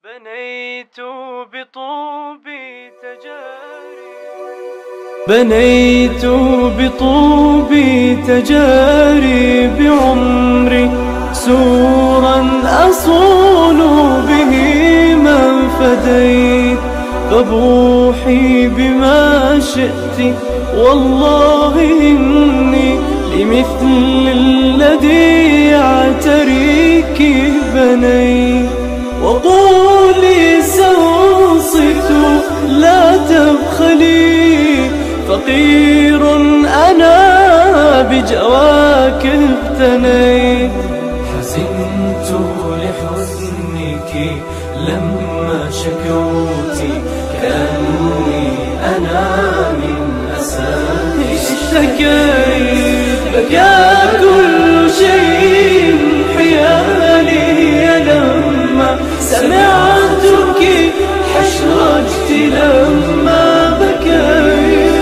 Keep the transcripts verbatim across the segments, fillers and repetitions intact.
بنيت بطوبي تجاري بنيت بطوبي تجاري بعمري سورا أصون به من فديت، فبوحي بما شئت والله إني لمثل الذي يعتريك بنيت. وقولي سأنصت لا تبخلي، فقير أنا بجواك افتنيت. حزنت لحزنك لما شكوتي، كأني أنا من أساك اشتكيت. بكى كل شيء حيالي لما سمعتك، حشرجت لما بكيت.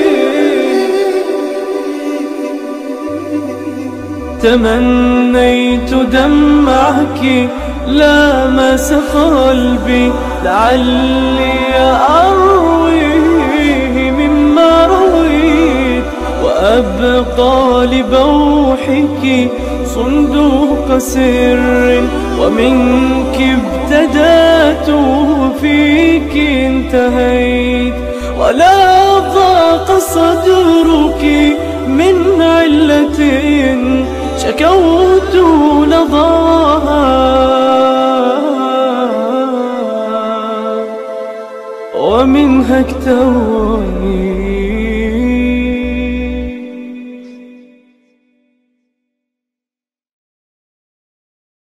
تمنيت دمعك لامس قلبي، لعلي أرويه مما رويت، وأبقى لبوحك صندوق سر، ومنك ابتدأت وفيك انتهيت. ولا ضاق صدرك من علة شكوت لظاها، ومنها اكتويت.